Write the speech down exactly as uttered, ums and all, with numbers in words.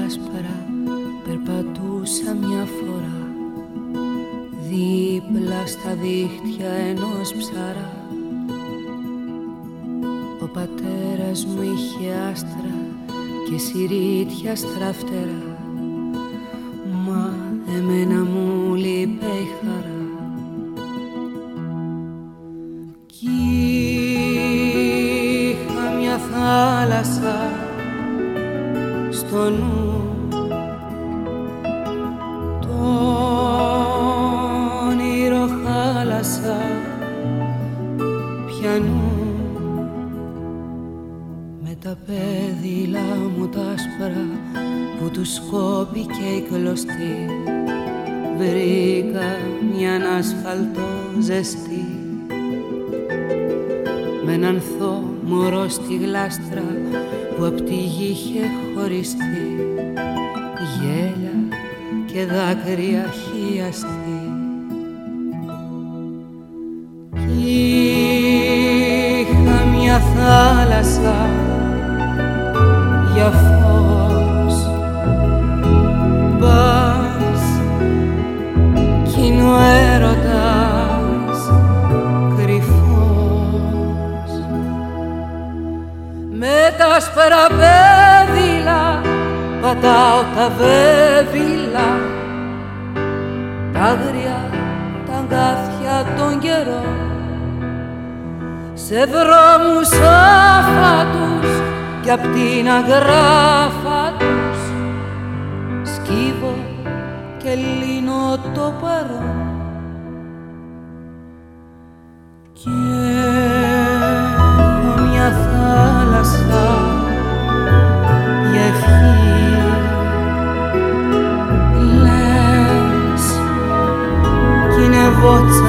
άσπρα περπατούσα μια φορά δίπλα στα δίχτυα ενός ψαρά. Ο πατέρας μου είχε άστρα και συρίτια στραφτερά, μα εμένα μου λείπε η χαρά. Κι είχα μια θάλασσα στο νου, το όνειρο χάλασα πιανού, με τα πέδιλα μου τα άσπρα που τους σκόπηκε η κλωστή. Βρήκα μιαν ασφαλτό ζεστή με έναν ανθό μωρό στη γλάστρα που απ' τη γη είχε χωριστεί, γέλια και δάκρυα χιαστή. Κι είχα μια θάλασσα για φως, πας κι είναι ο έρωτας κρυφός. Με τα άσπρα πέδιλα πατάω τα βέβυλα, τα άγρια, τα αγκάθια των καιρών, σε δρόμους άφατους κι απ' την αγράφα τους σκύβω και λύνω το παρόν. Κι έχω μια θάλασσα για ευχή, λες κι είναι βότσα